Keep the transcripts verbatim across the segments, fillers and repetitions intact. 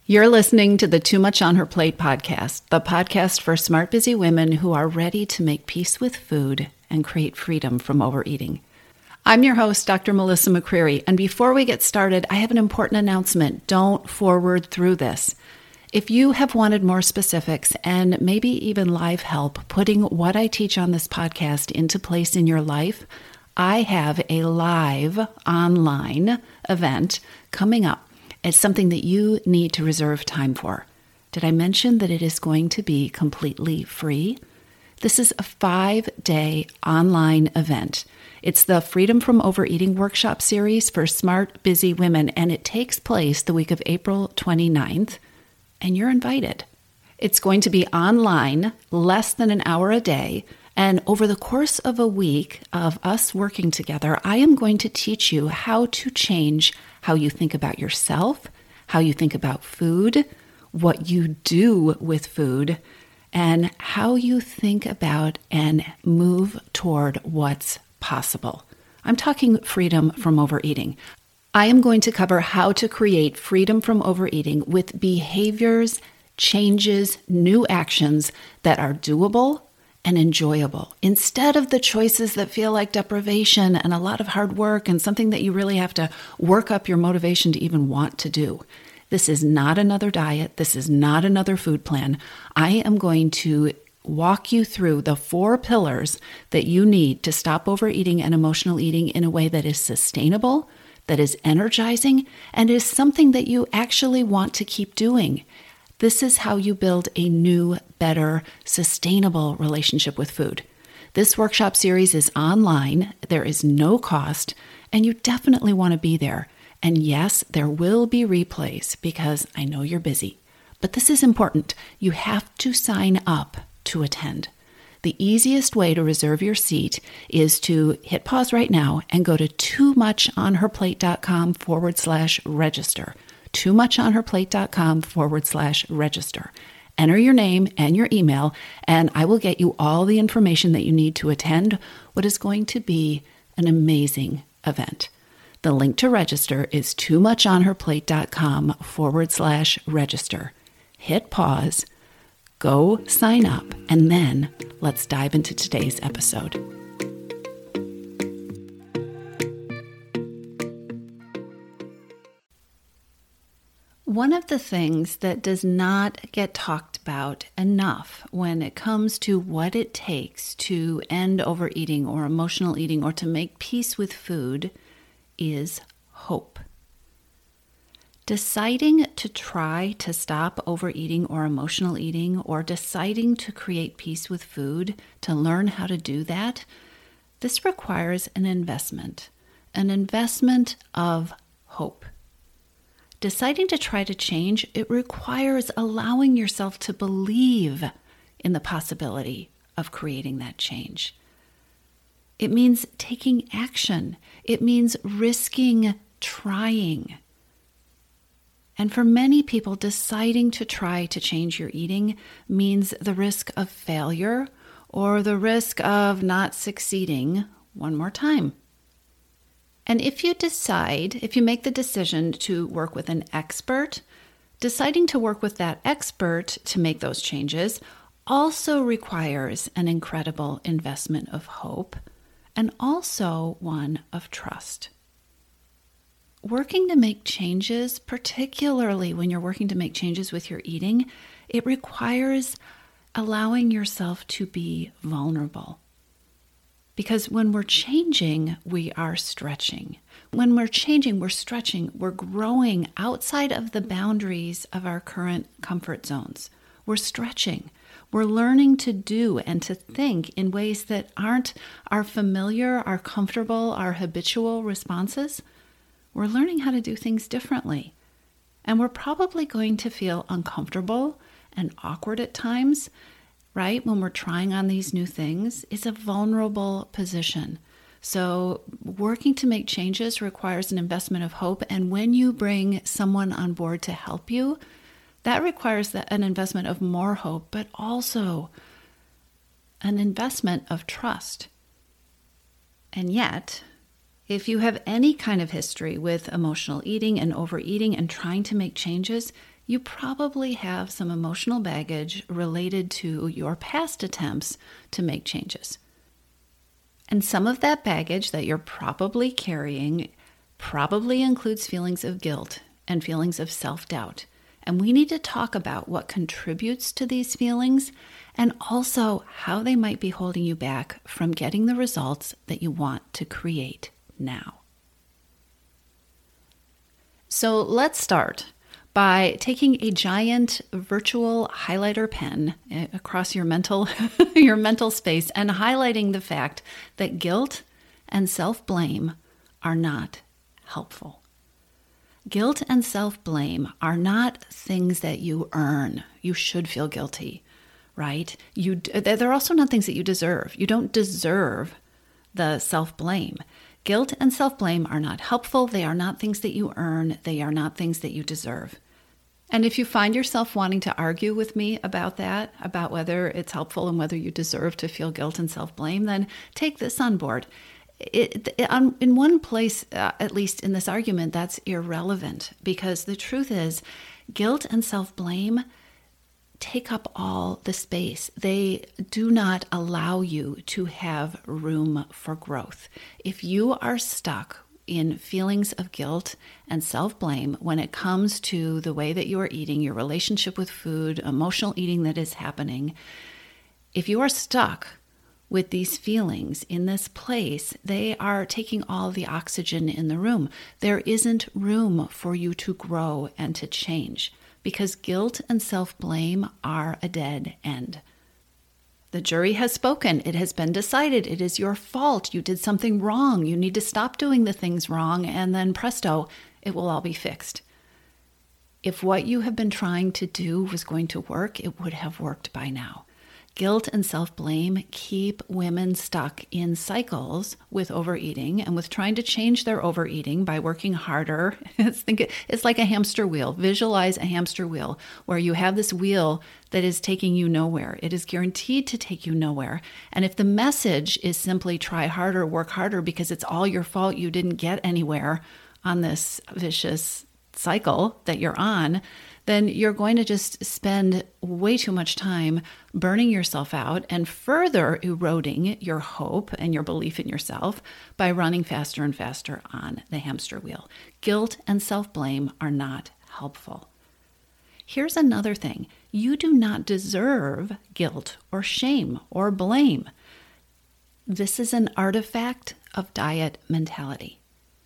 You're listening to the Too Much on Her Plate podcast, the podcast for smart, busy women who are ready to make peace with food and create freedom from overeating. I'm your host, Doctor Melissa McCreary, and before we get started, I have an important announcement. Don't forward through this. If you have wanted more specifics and maybe even live help putting what I teach on this podcast into place in your life, I have a live online event coming up. It's something that you need to reserve time for. Did I mention that it is going to be completely free? This is a five-day online event. It's the Freedom from Overeating workshop series for smart, busy women, and it takes place the week of April twenty-ninth, and you're invited. It's going to be online, less than an hour a day, and over the course of a week of us working together, I am going to teach you how to change how you think about yourself, how you think about food, what you do with food, and how you think about and move toward what's possible. I'm talking freedom from overeating. I am going to cover how to create freedom from overeating with behaviors, changes, new actions that are doable and enjoyable, instead of the choices that feel like deprivation and a lot of hard work and something that you really have to work up your motivation to even want to do. This is not another diet. This is not another food plan. I am going to walk you through the four pillars that you need to stop overeating and emotional eating in a way that is sustainable, that is energizing, and is something that you actually want to keep doing. This is how you build a new, better, sustainable relationship with food. This workshop series is online. There is no cost, and you definitely want to be there. And yes, there will be replays because I know you're busy. But this is important. You have to sign up to attend. The easiest way to reserve your seat is to hit pause right now and go to too much on her plate dot com forward slash register. too much on her plate dot com forward slash register. Enter your name and your email, and I will get you all the information that you need to attend what is going to be an amazing event. The link to register is too much on her plate dot com forward slash register. Hit pause, go sign up, and then let's dive into today's episode. One of the things that does not get talked about enough when it comes to what it takes to end overeating or emotional eating or to make peace with food is hope. Deciding to try to stop overeating or emotional eating, or deciding to create peace with food, to learn how to do that, this requires an investment, an investment of hope. Deciding to try to change, it requires allowing yourself to believe in the possibility of creating that change. It means taking action. It means risking trying. And for many people, deciding to try to change your eating means the risk of failure or the risk of not succeeding one more time. And if you decide, if you make the decision to work with an expert, deciding to work with that expert to make those changes also requires an incredible investment of hope and also one of trust. Working to make changes, particularly when you're working to make changes with your eating, it requires allowing yourself to be vulnerable. Because when we're changing, we are stretching. When we're changing, we're stretching, we're growing outside of the boundaries of our current comfort zones. We're stretching. We're learning to do and to think in ways that aren't our familiar, our comfortable, our habitual responses. We're learning how to do things differently. And we're probably going to feel uncomfortable and awkward at times. Right? When we're trying on these new things, it's a vulnerable position. So working to make changes requires an investment of hope. And when you bring someone on board to help you, that requires an investment of more hope, but also an investment of trust. And yet, if you have any kind of history with emotional eating and overeating and trying to make changes, you probably have some emotional baggage related to your past attempts to make changes. And some of that baggage that you're probably carrying probably includes feelings of guilt and feelings of self-doubt. And we need to talk about what contributes to these feelings and also how they might be holding you back from getting the results that you want to create now. So let's start by taking a giant virtual highlighter pen across your mental your mental space and highlighting the fact that guilt and self-blame are not helpful. Guilt and self-blame are not things that you earn. You should feel guilty, right? You they're also not things that you deserve. You don't deserve the self-blame. Guilt and self-blame are not helpful. They are not things that you earn. They are not things that you deserve. And if you find yourself wanting to argue with me about that, about whether it's helpful and whether you deserve to feel guilt and self-blame, then take this on board. It, it, on, in one place, uh, at least in this argument, that's irrelevant, because the truth is guilt and self-blame take up all the space. They do not allow you to have room for growth. If you are stuck in feelings of guilt and self-blame when it comes to the way that you are eating, your relationship with food, emotional eating that is happening, if you are stuck with these feelings in this place, they are taking all the oxygen in the room. There isn't room for you to grow and to change because guilt and self-blame are a dead end. The jury has spoken. It has been decided. It is your fault. You did something wrong. You need to stop doing the things wrong, and then presto, it will all be fixed. If what you have been trying to do was going to work, it would have worked by now. Guilt and self-blame keep women stuck in cycles with overeating and with trying to change their overeating by working harder. It's, think, it's like a hamster wheel. Visualize a hamster wheel where you have this wheel that is taking you nowhere. It is guaranteed to take you nowhere. And if the message is simply try harder, work harder because it's all your fault, you didn't get anywhere on this vicious cycle that you're on, then you're going to just spend way too much time burning yourself out and further eroding your hope and your belief in yourself by running faster and faster on the hamster wheel. Guilt and self-blame are not helpful. Here's another thing. You do not deserve guilt or shame or blame. This is an artifact of diet mentality.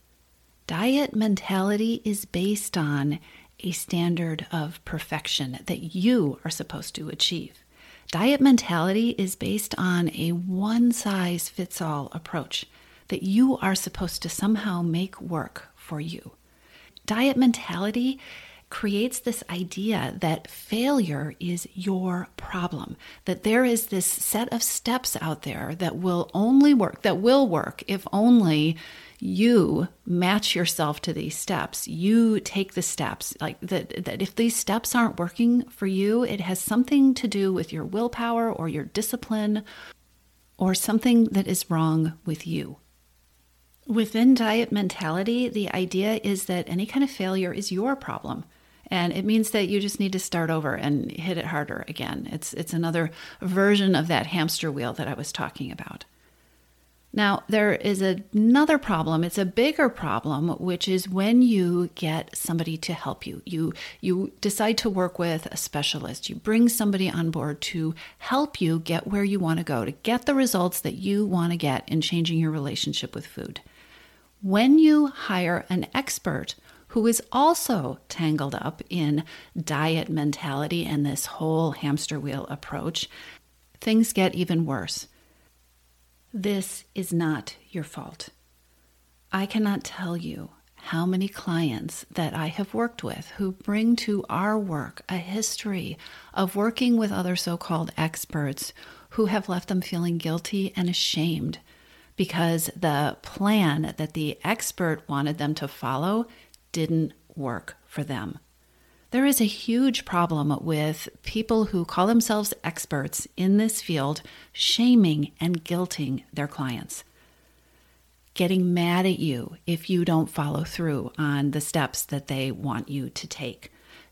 Diet mentality is based on a standard of perfection that you are supposed to achieve. Diet mentality is based on a one-size-fits-all approach that you are supposed to somehow make work for you. Diet mentality creates this idea that failure is your problem, that there is this set of steps out there that will only work, that will work if only you match yourself to these steps. You take the steps. Like that, that if these steps aren't working for you, it has something to do with your willpower or your discipline or something that is wrong with you. Within diet mentality, the idea is that any kind of failure is your problem. And it means that you just need to start over and hit it harder again. It's it's another version of that hamster wheel that I was talking about. Now, there is another problem. It's a bigger problem, which is when you get somebody to help you. You you decide to work with a specialist. You bring somebody on board to help you get where you want to go, to get the results that you want to get in changing your relationship with food. When you hire an expert who is also tangled up in diet mentality and this whole hamster wheel approach, things get even worse. This is not your fault. I cannot tell you how many clients that I have worked with who bring to our work a history of working with other so-called experts who have left them feeling guilty and ashamed because the plan that the expert wanted them to follow didn't work for them. There is a huge problem with people who call themselves experts in this field shaming and guilting their clients, getting mad at you if you don't follow through on the steps that they want you to take,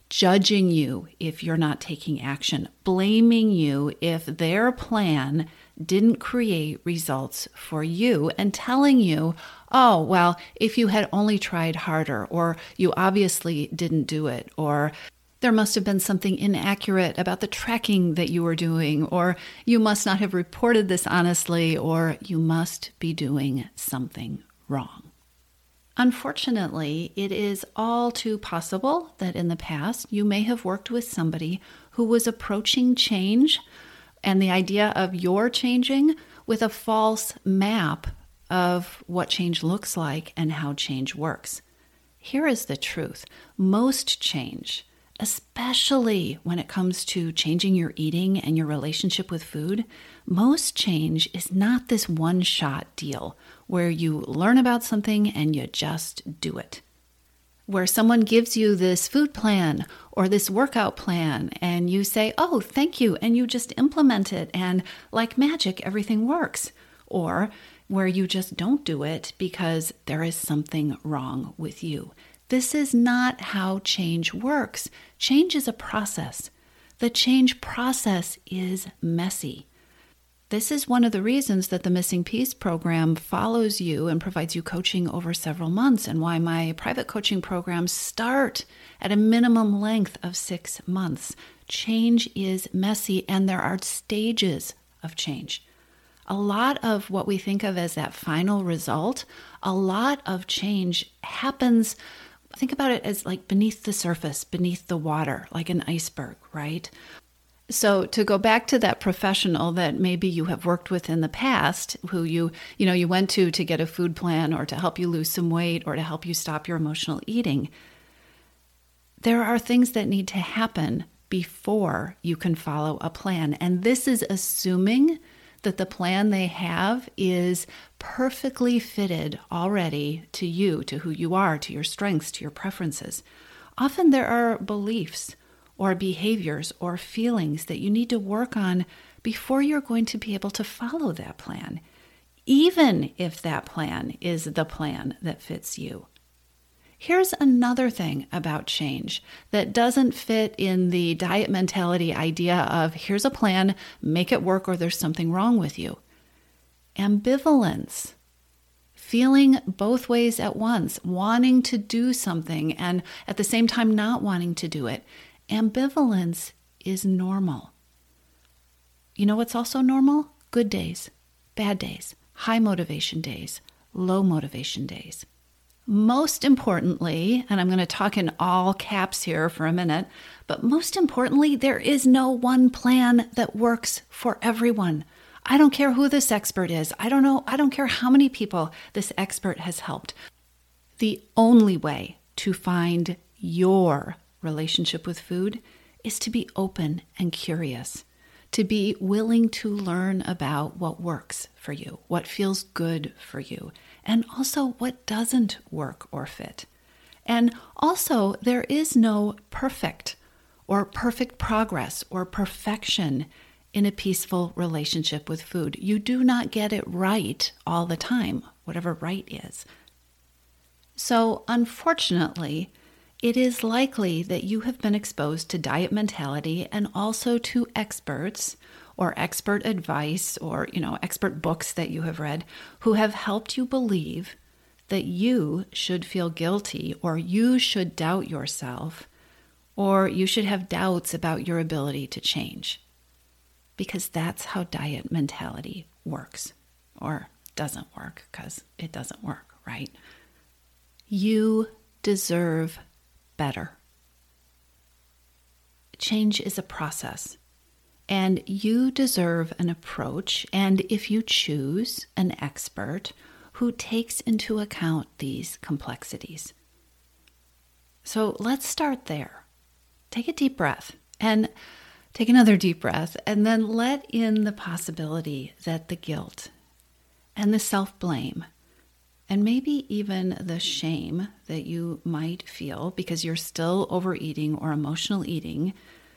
judging you if you're not taking action, blaming you if their plan didn't create results for you, and telling you, oh, well, if you had only tried harder, or you obviously didn't do it, or there must have been something inaccurate about the tracking that you were doing, or you must not have reported this honestly, or you must be doing something wrong. Unfortunately, it is all too possible that in the past you may have worked with somebody who was approaching change and the idea of your changing with a false map of what change looks like and how change works. Here is the truth. Most change, especially when it comes to changing your eating and your relationship with food, most change is not this one-shot deal where you learn about something and you just do it. Where someone gives you this food plan or this workout plan and you say, oh, thank you, and you just implement it, and like magic, everything works. Or where you just don't do it because there is something wrong with you. This is not how change works. Change is a process. The change process is messy. This is one of the reasons that the Missing Piece program follows you and provides you coaching over several months, and why my private coaching programs start at a minimum length of six months. Change is messy, and there are stages of change. A lot of what we think of as that final result, a lot of change happens. Think about it as like beneath the surface, beneath the water, like an iceberg, right? So to go back to that professional that maybe you have worked with in the past, who you, you know, you went to to get a food plan or to help you lose some weight or to help you stop your emotional eating, there are things that need to happen before you can follow a plan. And this is assuming that the plan they have is perfectly fitted already to you, to who you are, to your strengths, to your preferences. Often there are beliefs or behaviors or feelings that you need to work on before you're going to be able to follow that plan, even if that plan is the plan that fits you. Here's another thing about change that doesn't fit in the diet mentality idea of here's a plan, make it work, or there's something wrong with you. Ambivalence. Feeling both ways at once, wanting to do something and at the same time not wanting to do it. Ambivalence is normal. You know what's also normal? Good days, bad days, high motivation days, low motivation days. Most importantly, and I'm going to talk in all caps here for a minute, but most importantly, there is no one plan that works for everyone. I don't care who this expert is. I don't know. I don't care how many people this expert has helped. The only way to find your relationship with food is to be open and curious, to be willing to learn about what works for you, what feels good for you, and also what doesn't work or fit. And also, there is no perfect or perfect progress or perfection in a peaceful relationship with food. You do not get it right all the time, whatever right is. So, unfortunately, it is likely that you have been exposed to diet mentality and also to experts or expert advice or, you know, expert books that you have read who have helped you believe that you should feel guilty or you should doubt yourself or you should have doubts about your ability to change. Because that's how diet mentality works, or doesn't work, because it doesn't work, right? You deserve better. Change is a process, and you deserve an approach, and if you choose, an expert who takes into account these complexities. So let's start there. Take a deep breath and take another deep breath, and then let in the possibility that the guilt and the self-blame and maybe even the shame that you might feel because you're still overeating or emotional eating,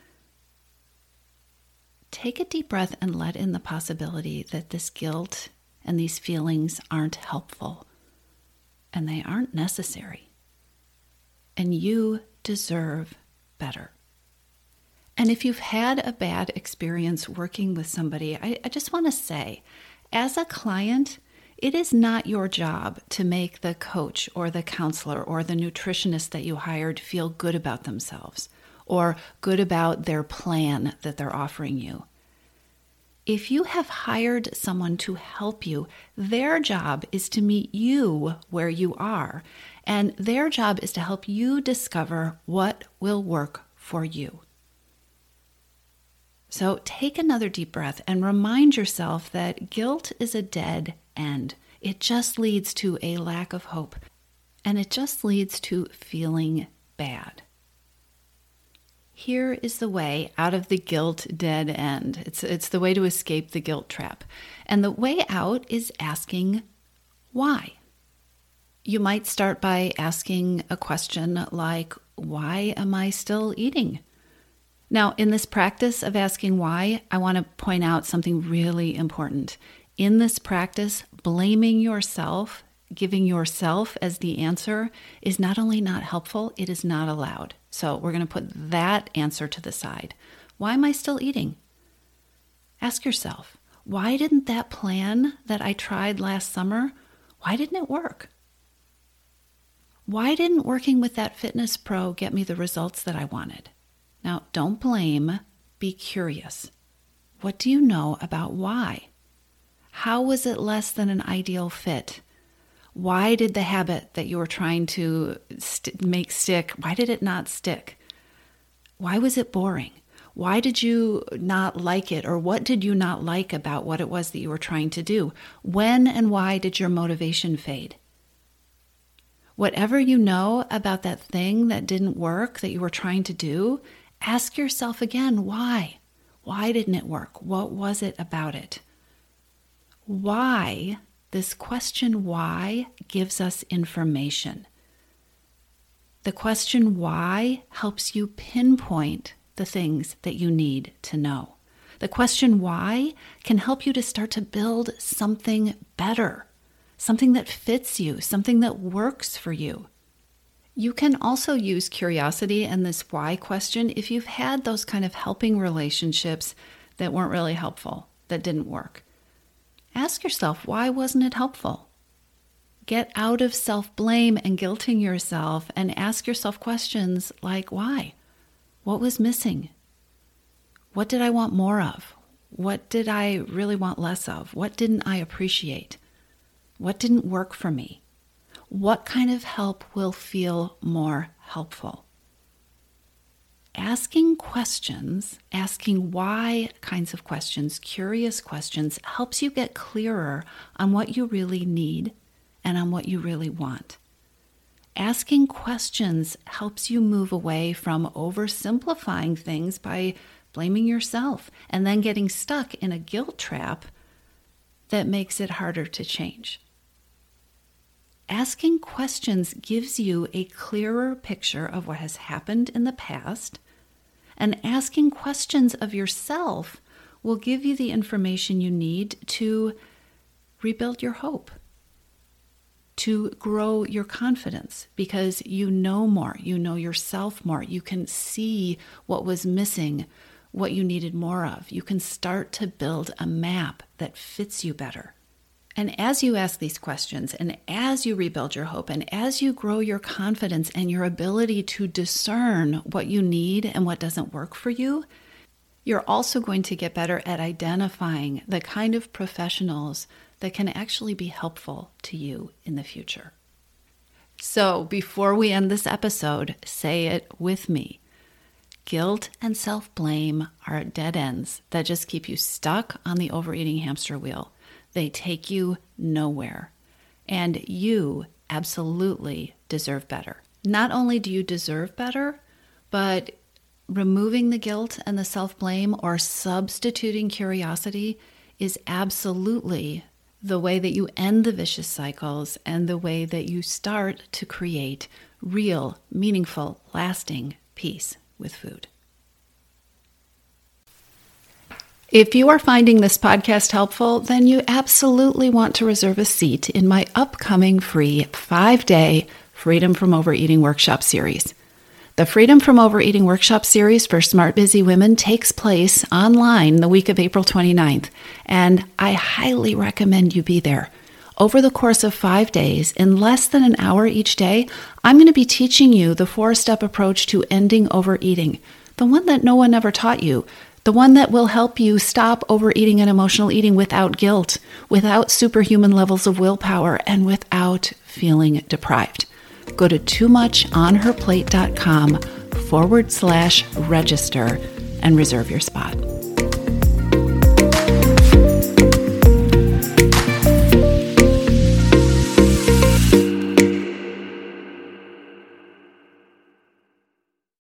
take a deep breath and let in the possibility that this guilt and these feelings aren't helpful and they aren't necessary. And you deserve better. And if you've had a bad experience working with somebody, I, I just want to say, as a client, it is not your job to make the coach or the counselor or the nutritionist that you hired feel good about themselves or good about their plan that they're offering you. If you have hired someone to help you, their job is to meet you where you are, and their job is to help you discover what will work for you. So take another deep breath and remind yourself that guilt is a dead end. It just leads to a lack of hope, and it just leads to feeling bad. Here is the way out of the guilt dead end. It's, it's the way to escape the guilt trap. And the way out is asking why. You might start by asking a question like, why am I still eating? Now, in this practice of asking why, I want to point out something really important. In this practice, blaming yourself, giving yourself as the answer is not only not helpful, it is not allowed. So we're going to put that answer to the side. Why am I still eating? Ask yourself, why didn't that plan that I tried last summer, why didn't it work? Why didn't working with that fitness pro get me the results that I wanted? Now, don't blame, be curious. What do you know about why? How was it less than an ideal fit? Why did the habit that you were trying to st- make stick, why did it not stick? Why was it boring? Why did you not like it? Or what did you not like about what it was that you were trying to do? When and why did your motivation fade? Whatever you know about that thing that didn't work that you were trying to do, ask yourself again, why? Why didn't it work? What was it about it? Why, this question why, gives us information. The question why helps you pinpoint the things that you need to know. The question why can help you to start to build something better, something that fits you, something that works for you. You can also use curiosity and this why question if you've had those kind of helping relationships that weren't really helpful, that didn't work. Ask yourself, why wasn't it helpful? Get out of self-blame and guilting yourself and ask yourself questions like, why? What was missing? What did I want more of? What did I really want less of? What didn't I appreciate? What didn't work for me? What kind of help will feel more helpful? Asking questions, asking why kinds of questions, curious questions, helps you get clearer on what you really need and on what you really want. Asking questions helps you move away from oversimplifying things by blaming yourself and then getting stuck in a guilt trap that makes it harder to change. Asking questions gives you a clearer picture of what has happened in the past, and asking questions of yourself will give you the information you need to rebuild your hope, to grow your confidence, because you know more, you know yourself more, you can see what was missing, what you needed more of. You can start to build a map that fits you better. And as you ask these questions, and as you rebuild your hope, and as you grow your confidence and your ability to discern what you need and what doesn't work for you, you're also going to get better at identifying the kind of professionals that can actually be helpful to you in the future. So before we end this episode, say it with me. Guilt and self-blame are dead ends that just keep you stuck on the overeating hamster wheel. They take you nowhere. And you absolutely deserve better. Not only do you deserve better, but removing the guilt and the self-blame or substituting curiosity is absolutely the way that you end the vicious cycles and the way that you start to create real, meaningful, lasting peace with food. If you are finding this podcast helpful, then you absolutely want to reserve a seat in my upcoming free five-day Freedom from Overeating workshop series. The Freedom from Overeating workshop series for Smart Busy Women takes place online the week of April twenty-ninth, and I highly recommend you be there. Over the course of five days, in less than an hour each day, I'm going to be teaching you the four-step approach to ending overeating, the one that no one ever taught you, the one that will help you stop overeating and emotional eating without guilt, without superhuman levels of willpower, and without feeling deprived. Go to toomuchonherplate.com forward slash register and reserve your spot.